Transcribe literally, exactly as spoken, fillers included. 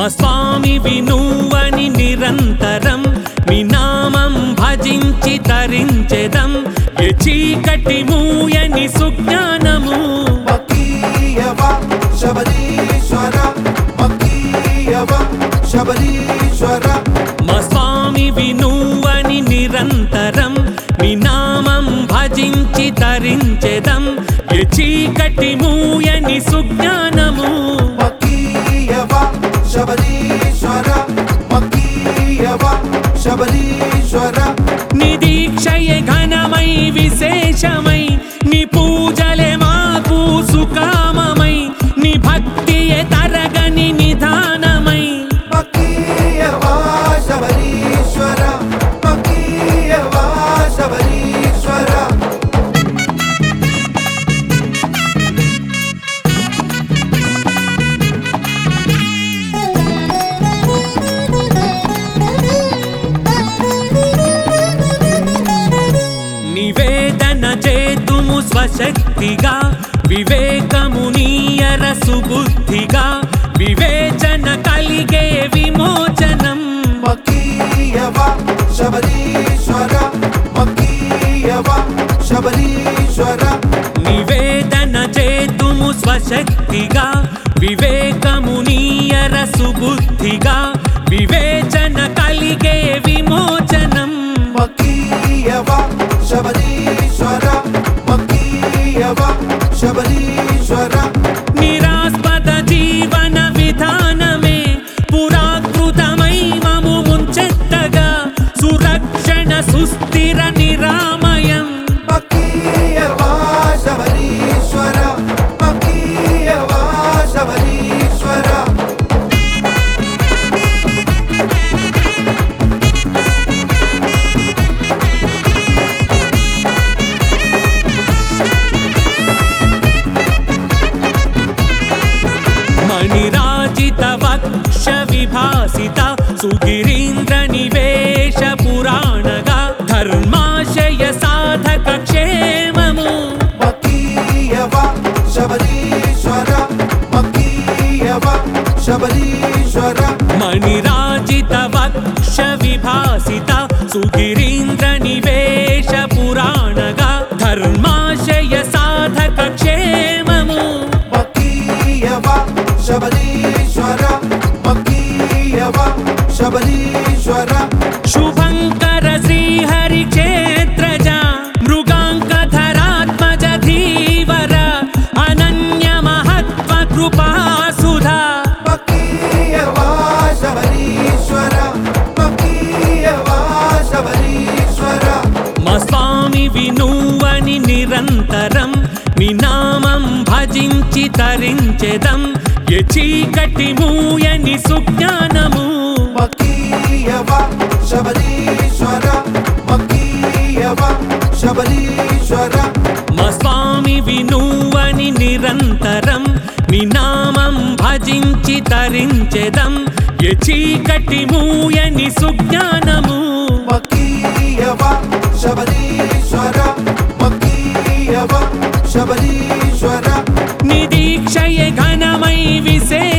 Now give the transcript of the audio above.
మా స్వామివి నువ్వని నిరంతరం నీ నామం భజించి తరించెదం ఏ చీకటి మూయని సుజ్ఞానము మక్కీయవ శబరీశ్వర మక్కీయవ శబరీశ్వర మా స్వామివి నువ్వని నిరంతరం నీ నామం భజించి తరించెదం ఏ చీకటి మూయని సుజ్ఞానము మక్కీయవ శబరీశ్వర మక్కీయవ శబరీశ్వర నీ దీక్షయే ఘనమై విశేషమై నీ పూజలే మాకు సుకామమై నీ భక్తియే తరగని నిధానమై మక్కీయవ శబరీశ్వర మక్కీయవ శబరీశ్వర నివేదన చేతుము స్వశక్తిగా వివేకము నీయర సుబుద్ధిగా వివేచన కలిగే విమోచనం మక్కీయవ శబరీశ్వర మక్కీయవ శబరీశ్వర నివేదన చేతుము స్వశక్తిగా వివేకము నీయర సుబుద్ధిగా వివేచన కలిగే విమోచనం మక్కీయవ శబరీశ్వర మక్కీయవ శబరీశ్వర నిరాస్పద జీవన విధానమే పురాకృతమై మము ముంచెత్తగా సురక్షణ సుస్థిర నిరామయం మక్కీయవ శబరీశ్వర మక్కీయవ శబరీశ్వర మణిరాజిత వక్ష విభాసిత సుగిరీంద్ర నివేశ పురాణగా ధర్మాశయ సాధక క్షేమము మక్కీయవ శబరీశ్వర మక్కీయవ శబరీశ్వర మణిరాజిత వక్ష విభాసిత సుగిరీంద్ర నివేశ పురాణగా ధర్మాశయ సాధక క్షేమము మక్కీయవ శబరీశ్వర మక్కీయవ శబరీశ్వర శుభంకర శ్రీహరి క్షేత్రజ మృగాంకధరాత్మజ ధీవర అనన్య మహత్వ కృపాసుధా మక్కీయవ శబరీశ్వర మక్కీయవ శబరీశ్వర మా స్వామివి నువ్వని నిరంతరం నీ నామం భజించి తరించెదం ఏ చీకటి మూయని సుజ్ఞానము మక్కీయవ శబరీశ్వర మక్కీయవ శబరీశ్వర మా స్వామివి నువ్వని నిరంతరం నీ నామం భజించి తరించెదం ఏ చీకటి మూయని సుజ్ఞానము మక్కీయవ శబరీశ్వర మక్కీయవ శబరీశ్వర నీ దీక్షయే ఘనమై విశేష